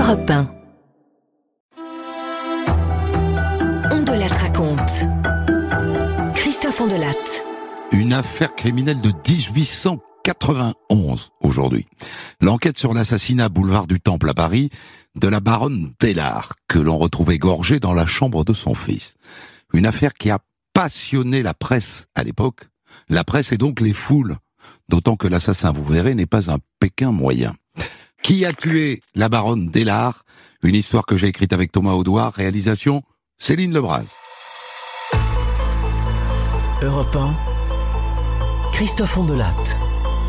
Europe 1. On de la raconte. Christophe Ondelatte. Une affaire criminelle de 1891 aujourd'hui. L'enquête sur l'assassinat boulevard du Temple à Paris de la baronne Dellard, que l'on retrouve égorgée dans la chambre de son fils. Une affaire qui a passionné la presse à l'époque. La presse et donc les foules. D'autant que l'assassin, vous verrez, n'est pas un Pékin moyen. Qui a tué la baronne Dellard? Une histoire que j'ai écrite avec Thomas Audouard. Réalisation Céline Lebras. Europe 1, Christophe Ondelatte.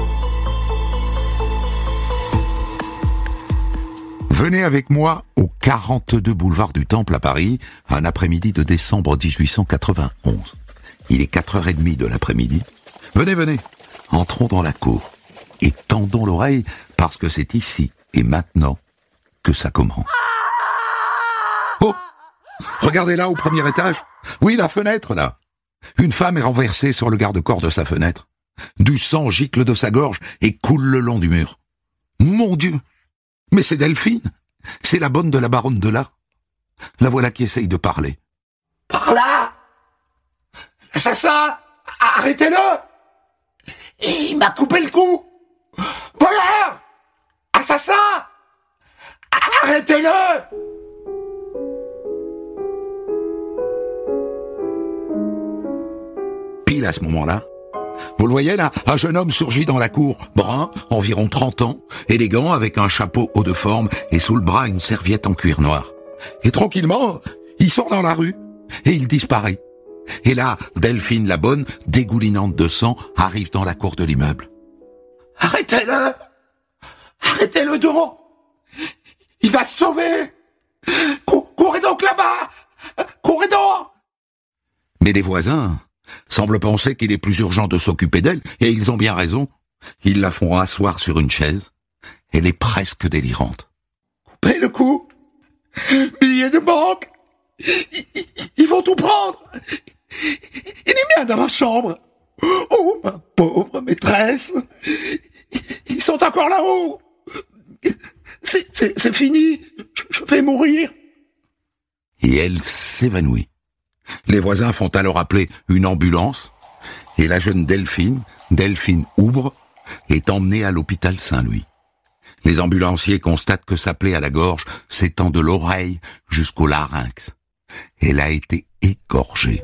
Venez avec moi au 42 boulevard du Temple à Paris, un après-midi de décembre 1891. Il est 4h30 de l'après-midi. Venez, entrons dans la cour et tendons l'oreille parce que c'est ici et maintenant que ça commence. Oh! Regardez là au premier étage. Oui, la fenêtre là. Une femme est renversée sur le garde-corps de sa fenêtre. Du sang gicle de sa gorge et coule le long du mur. Mon Dieu! Mais c'est Delphine! C'est la bonne de la baronne Dellard. La voilà qui essaye de parler. Par là! L'assassin! Arrêtez-le! Il m'a coupé le cou! Voleur! Assassin! Arrêtez-le! Pile à ce moment-là, vous le voyez là, un jeune homme surgit dans la cour, brun, environ 30 ans, élégant, avec un chapeau haut de forme et sous le bras une serviette en cuir noir. Et tranquillement, il sort dans la rue et il disparaît. Et là, Delphine la bonne, dégoulinante de sang, arrive dans la cour de l'immeuble. Arrêtez-le! Arrêtez-le donc! Il va se sauver! Courez donc là-bas! Courez donc! Mais les voisins semblent penser qu'il est plus urgent de s'occuper d'elle, et ils ont bien raison. Ils la font asseoir sur une chaise. Elle est presque délirante. Coupez le cou! Billets de banque! Ils vont tout prendre! Il est bien dans ma chambre! Oh, ma pauvre maîtresse! Ils sont encore là-haut! C'est fini! Je vais mourir! Et elle s'évanouit. Les voisins font alors appeler une ambulance, et la jeune Delphine Oubre, est emmenée à l'hôpital Saint-Louis. Les ambulanciers constatent que sa plaie à la gorge s'étend de l'oreille jusqu'au larynx. Elle a été égorgée.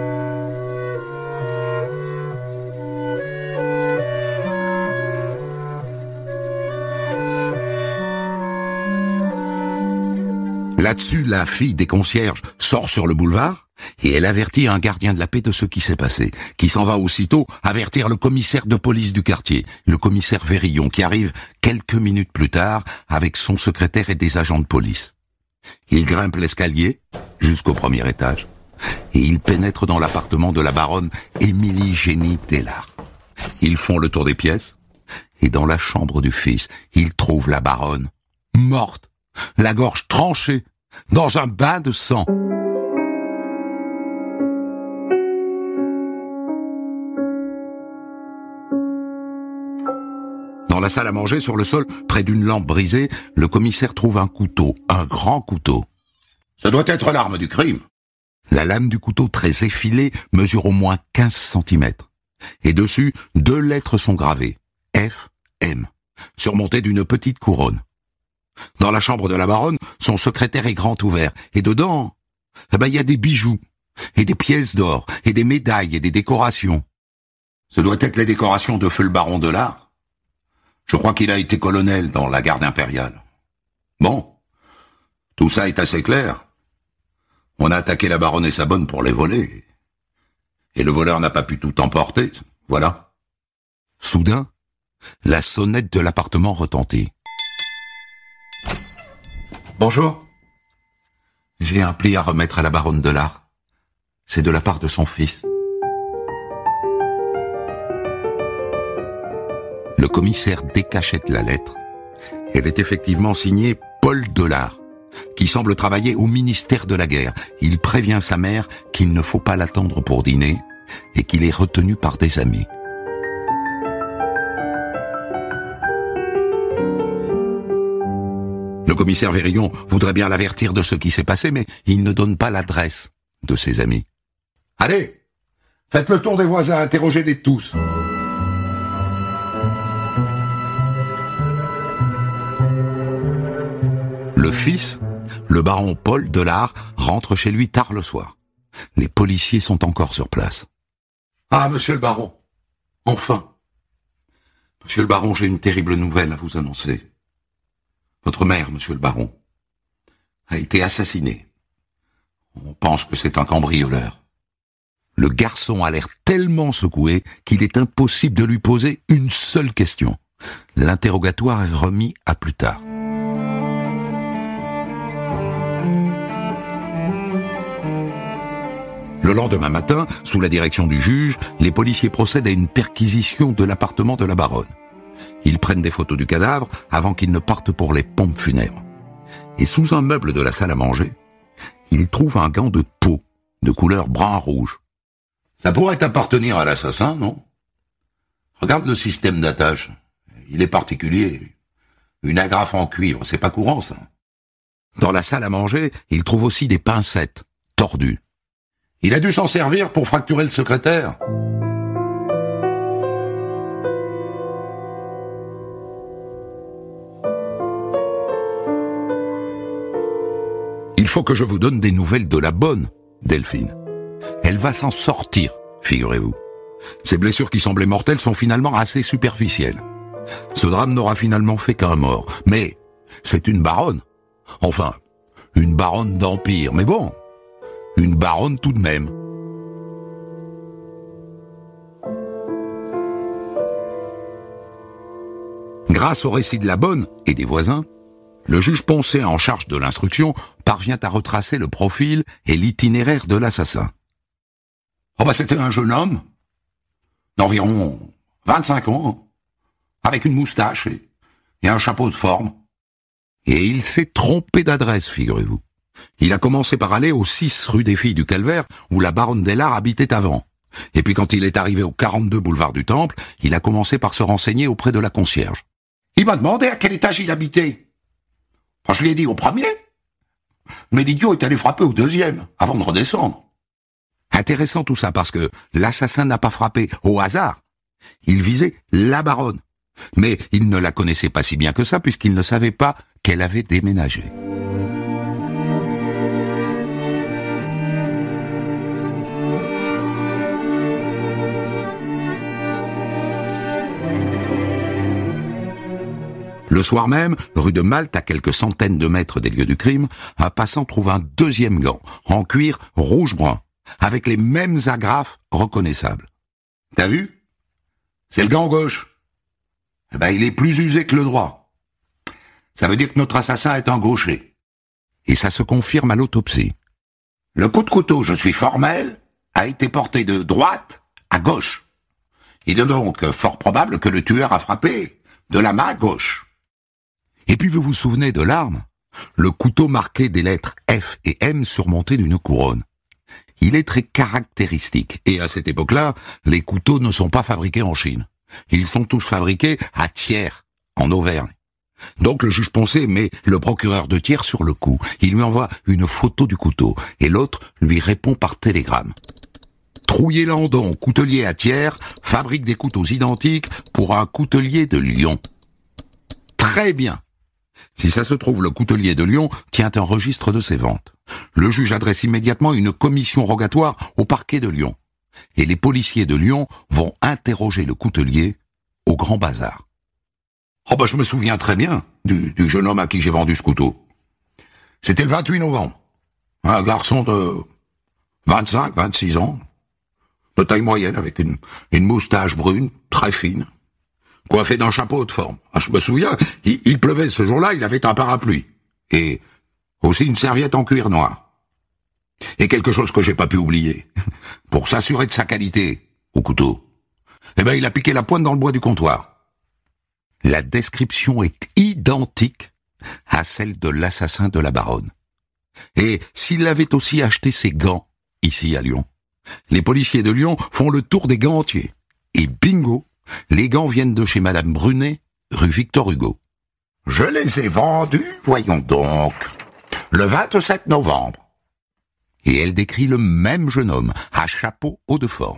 Là-dessus, la fille des concierges sort sur le boulevard et elle avertit un gardien de la paix de ce qui s'est passé, qui s'en va aussitôt avertir le commissaire de police du quartier, le commissaire Vérillon, qui arrive quelques minutes plus tard avec son secrétaire et des agents de police. Il grimpe l'escalier jusqu'au premier étage et il pénètre dans l'appartement de la baronne Émilie Génie Dellard. Ils font le tour des pièces et dans la chambre du fils, ils trouvent la baronne morte, la gorge tranchée, dans un bain de sang. Dans la salle à manger, sur le sol, près d'une lampe brisée, le commissaire trouve un couteau, un grand couteau. Ça doit être l'arme du crime. La lame du couteau, très effilée, mesure au moins 15 cm. Et dessus, 2 lettres sont gravées. F, M, surmontées d'une petite couronne. Dans la chambre de la baronne, son secrétaire est grand ouvert. Et dedans, y a des bijoux, et des pièces d'or, et des médailles, et des décorations. Ce doit être les décorations de feu le baron Dellard. Je crois qu'il a été colonel dans la garde impériale. Bon, tout ça est assez clair. On a attaqué la baronne et sa bonne pour les voler. Et le voleur n'a pas pu tout emporter, voilà. Soudain, la sonnette de l'appartement retentit. Bonjour. J'ai un pli à remettre à la baronne Dellard. C'est de la part de son fils. Le commissaire décachette la lettre. Elle est effectivement signée Paul Dellard, qui semble travailler au ministère de la Guerre. Il prévient sa mère qu'il ne faut pas l'attendre pour dîner et qu'il est retenu par des amis. Le commissaire Vérillon voudrait bien l'avertir de ce qui s'est passé, mais il ne donne pas l'adresse de ses amis. Allez, faites le tour des voisins, interrogez-les tous. Le fils, le baron Paul Delard, rentre chez lui tard le soir. Les policiers sont encore sur place. Ah, monsieur le baron, enfin. Monsieur le baron, j'ai une terrible nouvelle à vous annoncer. Votre mère, monsieur le baron, a été assassinée. On pense que c'est un cambrioleur. Le garçon a l'air tellement secoué qu'il est impossible de lui poser une seule question. L'interrogatoire est remis à plus tard. Le lendemain matin, sous la direction du juge, les policiers procèdent à une perquisition de l'appartement de la baronne. Ils prennent des photos du cadavre avant qu'ils ne partent pour les pompes funèbres. Et sous un meuble de la salle à manger, ils trouvent un gant de peau de couleur brun-rouge. Ça pourrait appartenir à l'assassin, non? Regarde le système d'attache. Il est particulier. Une agrafe en cuivre, c'est pas courant, ça. Dans la salle à manger, ils trouvent aussi des pincettes tordues. Il a dû s'en servir pour fracturer le secrétaire. Il faut que je vous donne des nouvelles de la bonne Delphine. Elle va s'en sortir, figurez-vous. Ces blessures qui semblaient mortelles sont finalement assez superficielles. Ce drame n'aura finalement fait qu'un mort. Mais c'est une baronne. Enfin, une baronne d'empire. Mais bon, une baronne tout de même. Grâce au récit de la bonne et des voisins, le juge Poncet en charge de l'instruction parvient à retracer le profil et l'itinéraire de l'assassin. Oh c'était un jeune homme d'environ 25 ans, avec une moustache et un chapeau de forme. Et il s'est trompé d'adresse, figurez-vous. Il a commencé par aller au 6 rue des Filles du Calvaire, où la baronne Delard habitait avant. Et puis quand il est arrivé au 42 boulevard du Temple, il a commencé par se renseigner auprès de la concierge. Il m'a demandé à quel étage il habitait. Je lui ai dit au premier. Mais l'idiot est allé frapper au deuxième, avant de redescendre. Intéressant tout ça, parce que l'assassin n'a pas frappé au hasard. Il visait la baronne. Mais il ne la connaissait pas si bien que ça, puisqu'il ne savait pas qu'elle avait déménagé. Le soir même, rue de Malte, à quelques centaines de mètres des lieux du crime, un passant trouve un deuxième gant, en cuir rouge-brun, avec les mêmes agrafes reconnaissables. T'as vu? C'est le gant gauche. Il est plus usé que le droit. Ça veut dire que notre assassin est un gaucher. Et ça se confirme à l'autopsie. Le coup de couteau, je suis formel, a été porté de droite à gauche. Il est donc fort probable que le tueur a frappé de la main gauche. Et puis vous vous souvenez de l'arme? Le couteau marqué des lettres F et M surmonté d'une couronne. Il est très caractéristique. Et à cette époque-là, les couteaux ne sont pas fabriqués en Chine. Ils sont tous fabriqués à Thiers, en Auvergne. Donc le juge Poncet met le procureur de Thiers sur le coup. Il lui envoie une photo du couteau. Et l'autre lui répond par télégramme. Trouillet Landon, coutelier à Thiers, fabrique des couteaux identiques pour un coutelier de Lyon. Très bien. Si ça se trouve, le coutelier de Lyon tient un registre de ses ventes. Le juge adresse immédiatement une commission rogatoire au parquet de Lyon. Et les policiers de Lyon vont interroger le coutelier au Grand Bazar. Je me souviens très bien du jeune homme à qui j'ai vendu ce couteau. C'était le 28 novembre. Un garçon de 25, 26 ans, de taille moyenne, avec une moustache brune, très fine, coiffé d'un chapeau de forme. Je me souviens, il pleuvait ce jour-là, il avait un parapluie. Et aussi une serviette en cuir noir. Et quelque chose que j'ai pas pu oublier. Pour s'assurer de sa qualité, au couteau, il a piqué la pointe dans le bois du comptoir. La description est identique à celle de l'assassin de la baronne. Et s'il avait aussi acheté ses gants, ici à Lyon, les policiers de Lyon font le tour des gants entiers. Et bingo, les gants viennent de chez Madame Brunet, rue Victor Hugo. Je les ai vendus, voyons donc, le 27 novembre. Et elle décrit le même jeune homme, à chapeau haut de forme.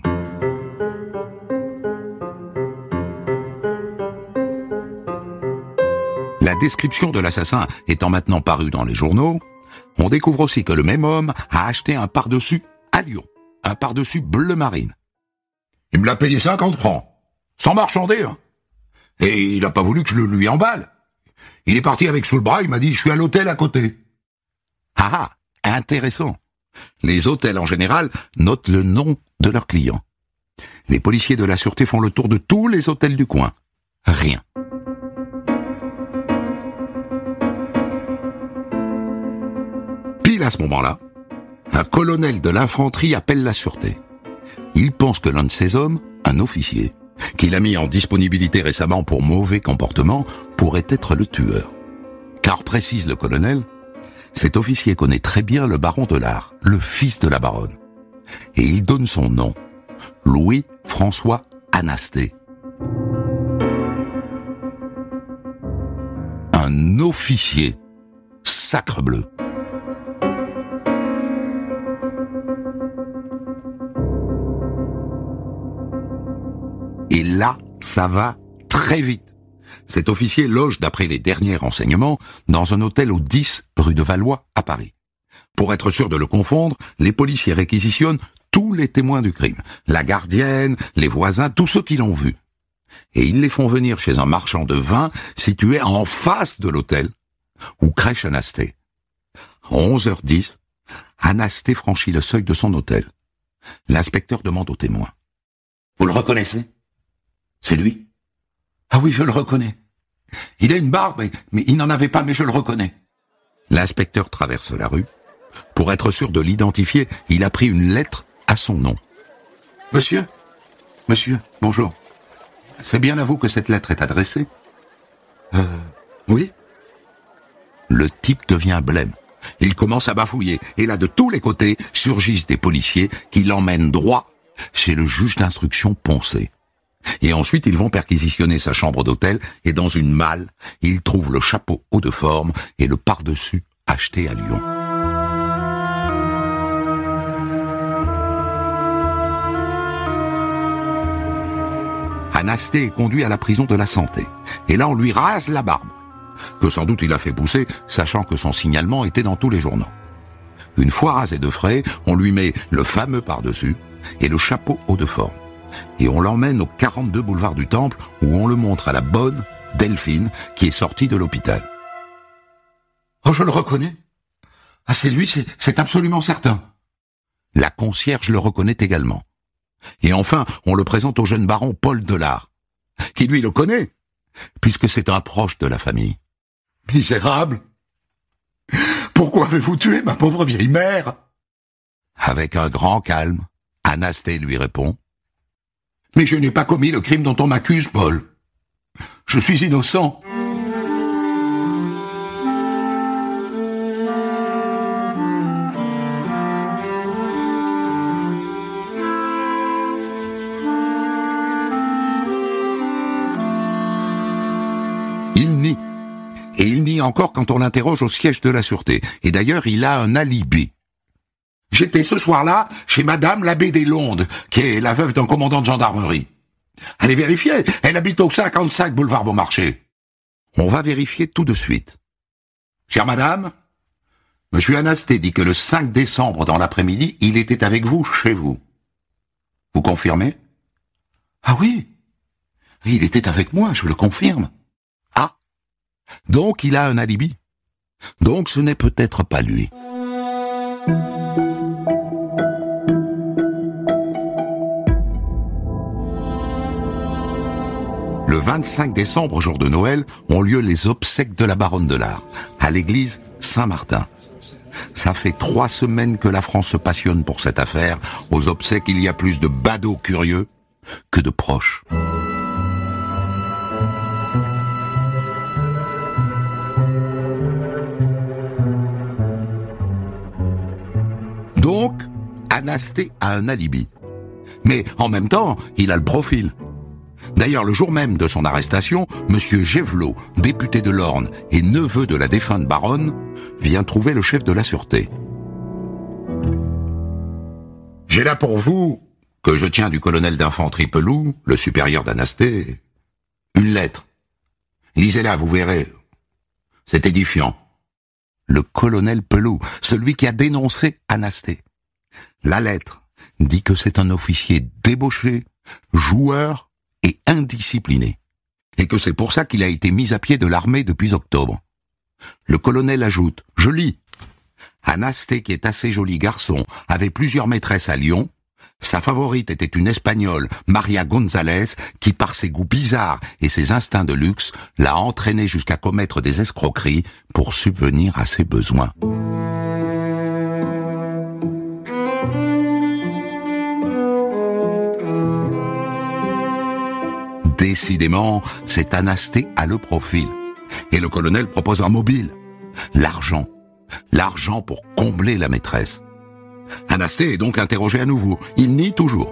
La description de l'assassin étant maintenant parue dans les journaux, on découvre aussi que le même homme a acheté un pardessus à Lyon, un pardessus bleu marine. Il me l'a payé 50 francs, sans marchander, hein. Et il n'a pas voulu que je le lui emballe. Il est parti avec sous le bras, il m'a dit « je suis à l'hôtel à côté ». Ah, intéressant. Les hôtels en général notent le nom de leurs clients. Les policiers de la sûreté font le tour de tous les hôtels du coin. Rien. Pile à ce moment-là, un colonel de l'infanterie appelle la sûreté. Il pense que l'un de ces hommes, un officier, qu'il a mis en disponibilité récemment pour mauvais comportement, pourrait être le tueur. Car, précise le colonel, cet officier connaît très bien le baron de Lard, le fils de la baronne. Et il donne son nom, Louis-François Anasté. Un officier, sacrebleu. Et là, ça va très vite. Cet officier loge, d'après les derniers renseignements, dans un hôtel au 10 rue de Valois, à Paris. Pour être sûr de le confondre, les policiers réquisitionnent tous les témoins du crime. La gardienne, les voisins, tous ceux qui l'ont vu. Et ils les font venir chez un marchand de vin situé en face de l'hôtel, où crèche Anasté. À 11h10, Anasté franchit le seuil de son hôtel. L'inspecteur demande aux témoins. « Vous le reconnaissez ? C'est lui ? Ah oui, je le reconnais. Il a une barbe, mais il n'en avait pas, mais je le reconnais. » L'inspecteur traverse la rue. Pour être sûr de l'identifier, il a pris une lettre à son nom. « Monsieur, bonjour. C'est bien à vous que cette lettre est adressée ? » Oui. Le type devient blême. Il commence à bafouiller, et là, de tous les côtés, surgissent des policiers qui l'emmènent droit chez le juge d'instruction Poncé. Et ensuite, ils vont perquisitionner sa chambre d'hôtel, et dans une malle, ils trouvent le chapeau haut de forme et le pardessus acheté à Lyon. Anasté est conduit à la prison de la Santé. Et là, on lui rase la barbe, que sans doute il a fait pousser, sachant que son signalement était dans tous les journaux. Une fois rasé de frais, on lui met le fameux pardessus et le chapeau haut de forme. Et on l'emmène au 42 boulevard du Temple, où on le montre à la bonne Delphine, qui est sortie de l'hôpital. « Oh, je le reconnais. Ah, c'est lui, c'est absolument certain. » La concierge le reconnaît également. Et enfin, on le présente au jeune baron Paul de Lard, qui lui le connaît, puisque c'est un proche de la famille. « Misérable! Pourquoi avez-vous tué ma pauvre vieille mère ?» Avec un grand calme, Anasté lui répond. « Mais je n'ai pas commis le crime dont on m'accuse, Paul. Je suis innocent. » Il nie. Et il nie encore quand on l'interroge au siège de la sûreté. Et d'ailleurs, il a un alibi. « J'étais ce soir-là chez Madame l'abbé des Londes, qui est la veuve d'un commandant de gendarmerie. Allez vérifier, elle habite au 55 boulevard Beaumarchais. » On va vérifier tout de suite. « Chère Madame, Monsieur Anasté dit que le 5 décembre dans l'après-midi, il était avec vous chez vous. Vous confirmez ? » ?»« Ah oui, il était avec moi, je le confirme. » »« Ah, donc il a un alibi. Donc ce n'est peut-être pas lui. » Le 25 décembre, jour de Noël, ont lieu les obsèques de la baronne de Lard, à l'église Saint-Martin. Ça fait 3 semaines que la France se passionne pour cette affaire. Aux obsèques, il y a plus de badauds curieux que de proches. Donc, Anasté a un alibi. Mais en même temps, il a le profil. D'ailleurs, le jour même de son arrestation, Monsieur Gévelot, député de l'Orne et neveu de la défunte baronne, vient trouver le chef de la sûreté. J'ai là pour vous, que je tiens du colonel d'infanterie Peloux, le supérieur d'Anasté, une lettre. Lisez-la, vous verrez. C'est édifiant. Le colonel Peloux, celui qui a dénoncé Anasté. La lettre dit que c'est un officier débauché, joueur et indiscipliné, et que c'est pour ça qu'il a été mis à pied de l'armée depuis octobre. Le colonel ajoute, je lis, Anasté, qui est assez joli garçon, avait plusieurs maîtresses à Lyon. Sa favorite était une Espagnole, Maria González, qui par ses goûts bizarres et ses instincts de luxe, l'a entraîné jusqu'à commettre des escroqueries pour subvenir à ses besoins. Décidément, cet Anasté a le profil. Et le colonel propose un mobile. L'argent. L'argent pour combler la maîtresse. Anasté est donc interrogé à nouveau. Il nie toujours.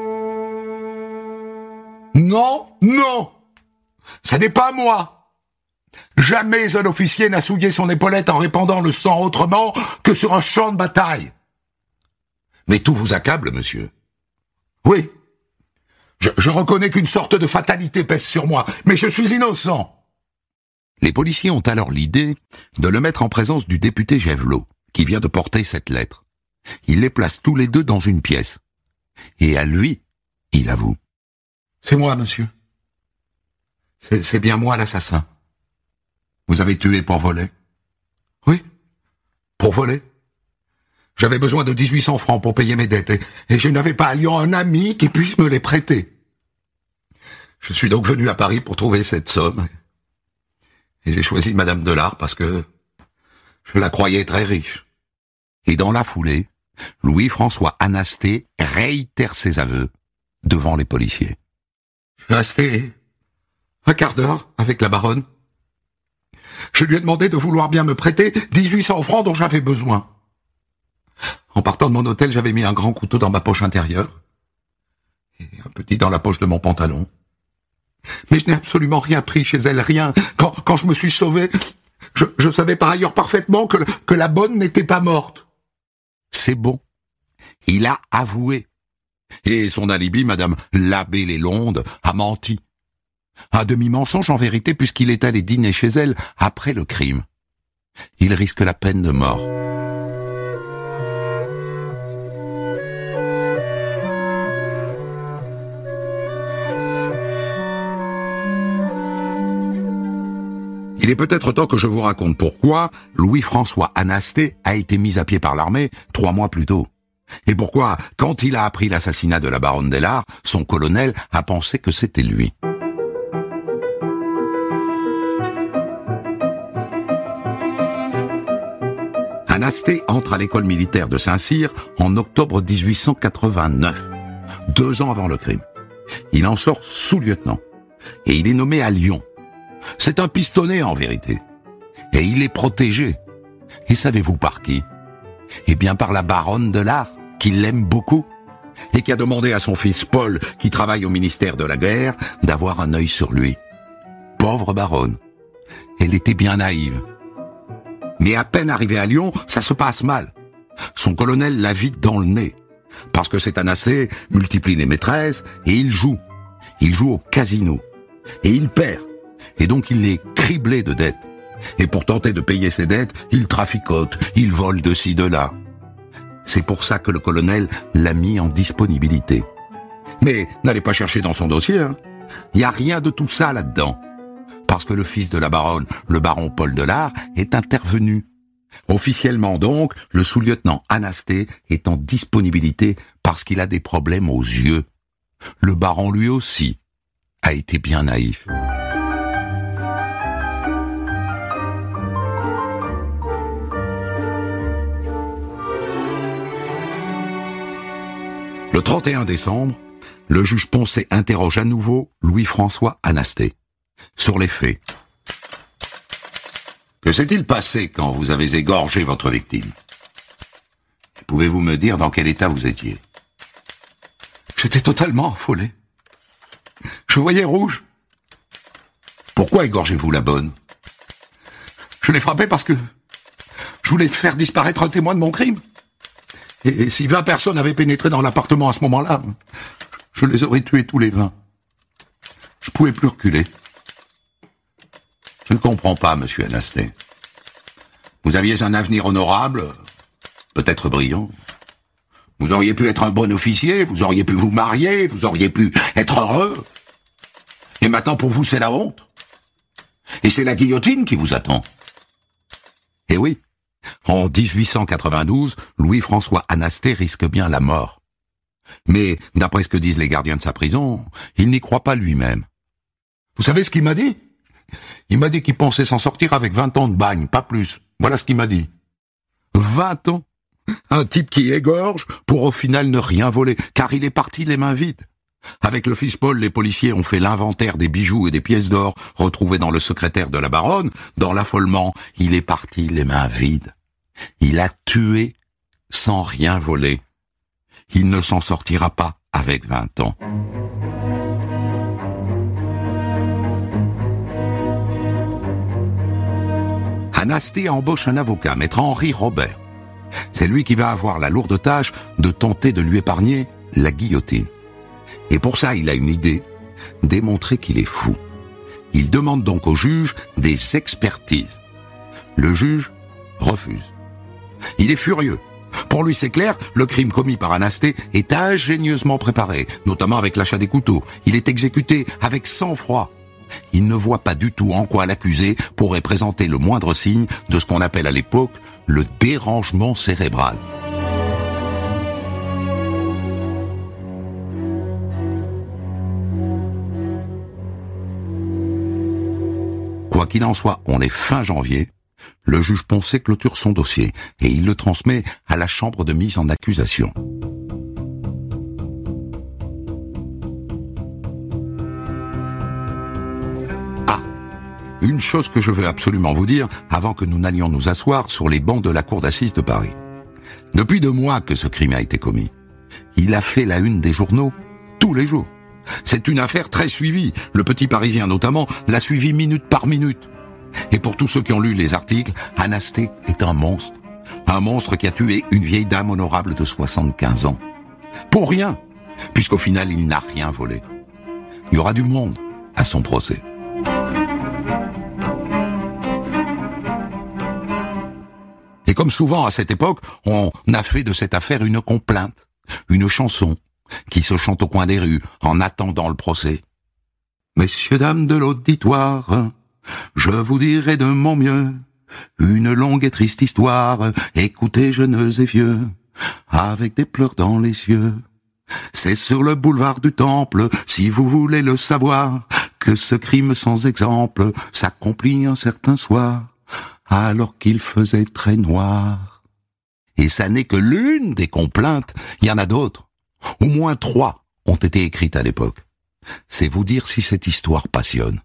Non, non, ça n'est pas moi. Jamais un officier n'a souillé son épaulette en répandant le sang autrement que sur un champ de bataille. Mais tout vous accable, monsieur. Oui, je reconnais qu'une sorte de fatalité pèse sur moi, mais je suis innocent. Les policiers ont alors l'idée de le mettre en présence du député Gévelot, qui vient de porter cette lettre. Ils les placent tous les deux dans une pièce. Et à lui, il avoue. C'est moi, monsieur. C'est bien moi l'assassin. Vous avez tué pour voler? Oui, pour voler. J'avais besoin de 1800 francs pour payer mes dettes, et je n'avais pas à Lyon un ami qui puisse me les prêter. Je suis donc venu à Paris pour trouver cette somme. Et j'ai choisi Madame Delard parce que je la croyais très riche. Et dans la foulée, Louis-François Anasté réitère ses aveux devant les policiers. Je suis resté un quart d'heure avec la baronne. Je lui ai demandé de vouloir bien me prêter 1800 francs dont j'avais besoin. En partant de mon hôtel, j'avais mis un grand couteau dans ma poche intérieure et un petit dans la poche de mon pantalon. Mais je n'ai absolument rien pris chez elle, rien. Quand je me suis sauvé, je savais par ailleurs parfaitement que la bonne n'était pas morte. C'est bon. Il a avoué. Et son alibi, Madame l'abbé Lélonde, a menti. Un demi-mensonge en vérité, puisqu'il est allé dîner chez elle après le crime. Il risque la peine de mort. Il est peut-être temps que je vous raconte pourquoi Louis-François Anasté a été mis à pied par l'armée 3 mois plus tôt. Et pourquoi, quand il a appris l'assassinat de la baronne Delard, son colonel a pensé que c'était lui. Anasté entre à l'école militaire de Saint-Cyr en octobre 1889, 2 ans avant le crime. Il en sort sous-lieutenant et il est nommé à Lyon. C'est un pistonné en vérité. Et il est protégé. Et savez-vous par qui? Eh bien par la baronne Delard, qui l'aime beaucoup, et qui a demandé à son fils Paul, qui travaille au ministère de la Guerre, d'avoir un œil sur lui. Pauvre baronne. Elle était bien naïve. Mais à peine arrivé à Lyon, ça se passe mal. Son colonel l'a vite dans le nez. Parce que cet Anasté multiplie les maîtresses, et il joue. Il joue au casino. Et il perd. Et donc il est criblé de dettes. Et pour tenter de payer ses dettes, il traficote, il vole de ci, de là. C'est pour ça que le colonel l'a mis en disponibilité. Mais n'allez pas chercher dans son dossier, hein. Il n'y a rien de tout ça là-dedans. Parce que le fils de la baronne, le baron Paul Delard, est intervenu. Officiellement donc, le sous-lieutenant Anasté est en disponibilité parce qu'il a des problèmes aux yeux. Le baron lui aussi a été bien naïf. Le 31 décembre, le juge Poncet interroge à nouveau Louis-François Anasté sur les faits. Que s'est-il passé quand vous avez égorgé votre victime? Pouvez-vous me dire dans quel état vous étiez? J'étais totalement affolé. Je voyais rouge. Pourquoi égorgez-vous la bonne? Je l'ai frappée parce que je voulais faire disparaître un témoin de mon crime. Et si 20 personnes avaient pénétré dans l'appartement à ce moment-là, je les aurais tués tous les 20. Je pouvais plus reculer. Je ne comprends pas, monsieur Anasté. Vous aviez un avenir honorable, peut-être brillant. Vous auriez pu être un bon officier, vous auriez pu vous marier, vous auriez pu être heureux. Et maintenant, pour vous, c'est la honte. Et c'est la guillotine qui vous attend. Et oui, en 1892, Louis-François Anasté risque bien la mort. Mais, d'après ce que disent les gardiens de sa prison, il n'y croit pas lui-même. Vous savez ce qu'il m'a dit? Il m'a dit qu'il pensait s'en sortir avec 20 ans de bagne, pas plus. Voilà ce qu'il m'a dit. 20 ans. Un type qui égorge pour au final ne rien voler, car il est parti les mains vides. Avec le fils Paul, les policiers ont fait l'inventaire des bijoux et des pièces d'or retrouvés dans le secrétaire de la baronne. Dans l'affolement, il est parti les mains vides. Il a tué sans rien voler. Il ne s'en sortira pas avec 20 ans. Anasté embauche un avocat, maître Henri Robert. C'est lui qui va avoir la lourde tâche de tenter de lui épargner la guillotine. Et pour ça, il a une idée, démontrer qu'il est fou. Il demande donc au juge des expertises. Le juge refuse. Il est furieux. Pour lui, c'est clair, le crime commis par Anasté est ingénieusement préparé, notamment avec l'achat des couteaux. Il est exécuté avec sang-froid. Il ne voit pas du tout en quoi l'accusé pourrait présenter le moindre signe de ce qu'on appelle à l'époque le dérangement cérébral. Quoi qu'il en soit, on est fin janvier, le juge Poncet clôture son dossier et il le transmet à la chambre de mise en accusation. Une chose que je veux absolument vous dire avant que nous n'allions nous asseoir sur les bancs de la cour d'assises de Paris. Depuis 2 mois que ce crime a été commis, il a fait la une des journaux tous les jours. C'est une affaire très suivie. Le Petit Parisien notamment l'a suivi minute par minute. Et pour tous ceux qui ont lu les articles, Anasté est un monstre. Un monstre qui a tué une vieille dame honorable de 75 ans. Pour rien, puisqu'au final il n'a rien volé. Il y aura du monde à son procès. Et comme souvent à cette époque, on a fait de cette affaire une complainte, une chanson, qui se chante au coin des rues en attendant le procès. Messieurs, dames de l'auditoire, je vous dirai de mon mieux, une longue et triste histoire, écoutez jeunes et vieux, avec des pleurs dans les yeux. C'est sur le boulevard du Temple, si vous voulez le savoir, que ce crime sans exemple s'accomplit un certain soir, alors qu'il faisait très noir. Et ça n'est que l'une des complaintes, il y en a d'autres. Au moins 3 ont été écrites à l'époque. C'est vous dire si cette histoire passionne.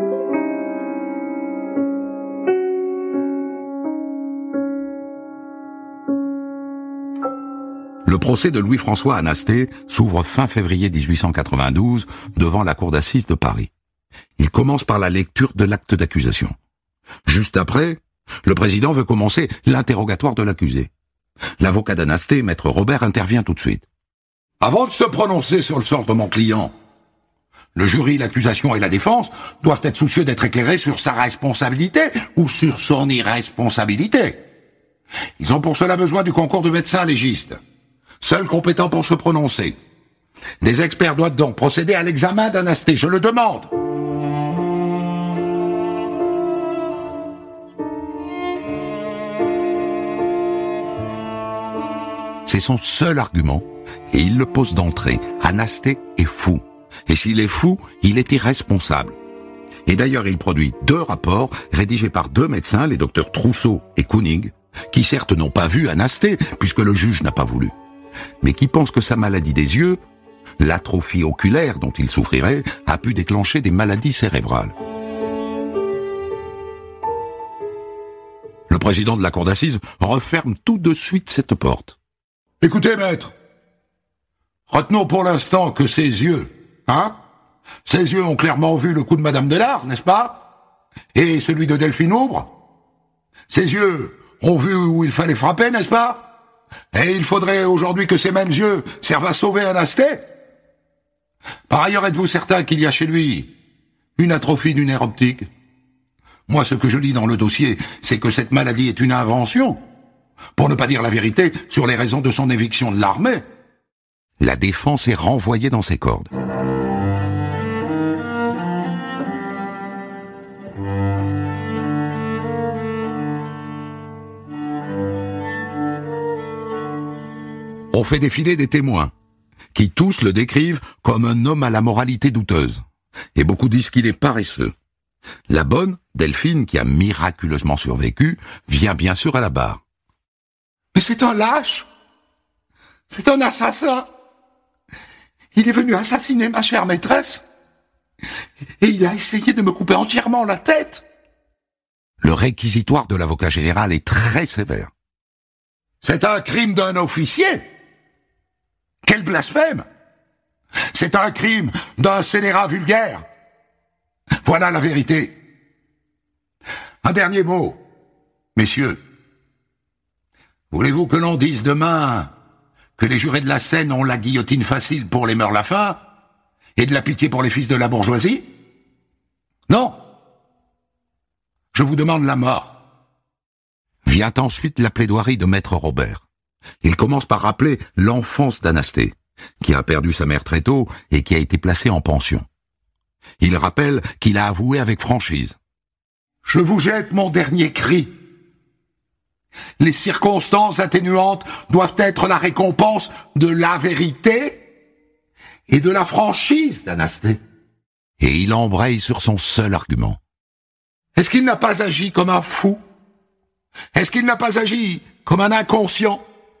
Le procès de Louis-François Anasté s'ouvre fin février 1892 devant la cour d'assises de Paris. Il commence par la lecture de l'acte d'accusation. Juste après, le président veut commencer l'interrogatoire de l'accusé. L'avocat d'Anasté, maître Robert, intervient tout de suite. Avant de se prononcer sur le sort de mon client, le jury, l'accusation et la défense doivent être soucieux d'être éclairés sur sa responsabilité ou sur son irresponsabilité. Ils ont pour cela besoin du concours de médecins légistes, seuls compétents pour se prononcer. Des experts doivent donc procéder à l'examen d'Anasté, je le demande. C'est son seul argument, et il le pose d'entrée. Anasté est fou. Et s'il est fou, il est irresponsable. Et d'ailleurs, il produit 2 rapports rédigés par 2 médecins, les docteurs Trousseau et Kounig, qui certes n'ont pas vu Anasté, puisque le juge n'a pas voulu, mais qui pensent que sa maladie des yeux, l'atrophie oculaire dont il souffrirait, a pu déclencher des maladies cérébrales. Le président de la cour d'assises referme tout de suite cette porte. Écoutez, maître, retenons pour l'instant que ses yeux, Ses yeux ont clairement vu le coup de Madame Delard, n'est-ce pas? Et celui de Delphine Aubre. Ses yeux ont vu où il fallait frapper, n'est-ce pas? Et il faudrait aujourd'hui que ces mêmes yeux servent à sauver Anasté. Par ailleurs, êtes-vous certain qu'il y a chez lui une atrophie du nerf optique? Moi, ce que je lis dans le dossier, c'est que cette maladie est une invention, pour ne pas dire la vérité, sur les raisons de son éviction de l'armée. La défense est renvoyée dans ses cordes. On fait défiler des témoins, qui tous le décrivent comme un homme à la moralité douteuse. Et beaucoup disent qu'il est paresseux. La bonne, Delphine, qui a miraculeusement survécu, vient bien sûr à la barre. Mais c'est un lâche! C'est un assassin! Il est venu assassiner ma chère maîtresse, et il a essayé de me couper entièrement la tête! Le réquisitoire de l'avocat général est très sévère. C'est un crime d'un officier! Quel blasphème! C'est un crime d'un scélérat vulgaire! Voilà la vérité. Un dernier mot, messieurs. Voulez-vous que l'on dise demain que les jurés de la Seine ont la guillotine facile pour les meurt-la-faim et de la pitié pour les fils de la bourgeoisie? Non. Je vous demande la mort. Vient ensuite la plaidoirie de Maître Robert. Il commence par rappeler l'enfance d'Anasté, qui a perdu sa mère très tôt et qui a été placée en pension. Il rappelle qu'il a avoué avec franchise. Je vous jette mon dernier cri. Les circonstances atténuantes doivent être la récompense de la vérité et de la franchise d'Anasté. Et il embraye sur son seul argument. Est-ce qu'il n'a pas agi comme un fou? Est-ce qu'il n'a pas agi comme un inconscient?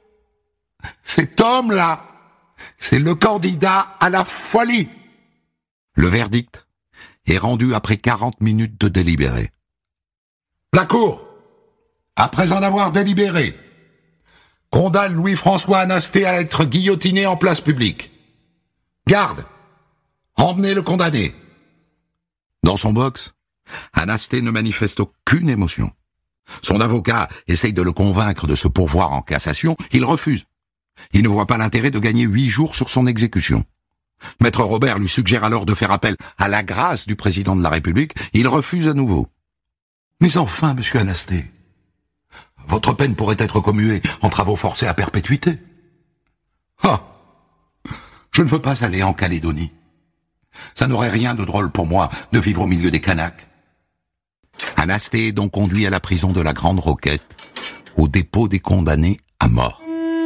Cet homme-là, c'est le candidat à la folie. Le verdict est rendu après 40 minutes de délibéré. La Cour, après en avoir délibéré, condamne Louis-François Anasté à être guillotiné en place publique. Garde, emmenez le condamné. Dans son box, Anasté ne manifeste aucune émotion. Son avocat essaye de le convaincre de se pourvoir en cassation, il refuse. Il ne voit pas l'intérêt de gagner 8 jours sur son exécution. Maître Robert lui suggère alors de faire appel à la grâce du président de la République. Il refuse à nouveau. Mais enfin, monsieur Anasté, votre peine pourrait être commuée en travaux forcés à perpétuité. Ah, je ne veux pas aller en Calédonie. Ça n'aurait rien de drôle pour moi de vivre au milieu des Kanaks. Anasté est donc conduit à la prison de la Grande Roquette, au dépôt des condamnés à mort.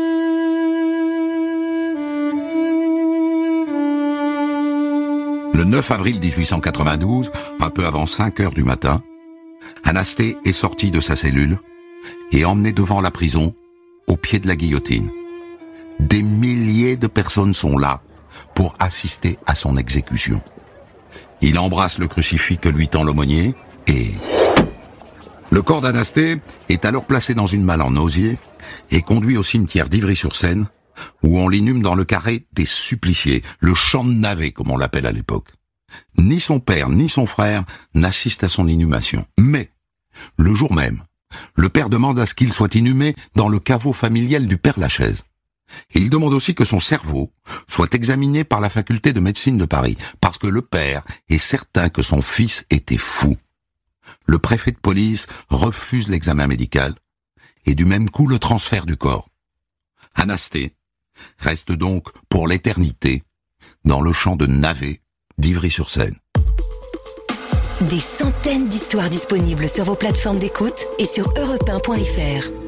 Le 9 avril 1892, un peu avant 5 heures du matin, Anasté est sorti de sa cellule et emmené devant la prison, au pied de la guillotine. Des milliers de personnes sont là pour assister à son exécution. Il embrasse le crucifix que lui tend l'aumônier et... Le corps d'Anasté est alors placé dans une malle en osier et conduit au cimetière d'Ivry-sur-Seine, où on l'inhume dans le carré des suppliciés, le champ de Navet comme on l'appelle à l'époque. Ni son père ni son frère n'assistent à son inhumation. Mais, le jour même, le père demande à ce qu'il soit inhumé dans le caveau familial du père Lachaise. Et il demande aussi que son cerveau soit examiné par la faculté de médecine de Paris, parce que le père est certain que son fils était fou. Le préfet de police refuse l'examen médical, et du même coup le transfert du corps. Anasté reste donc pour l'éternité dans le champ de Navet d'Ivry-sur-Seine. Des centaines d'histoires disponibles sur vos plateformes d'écoute et sur europe1.fr.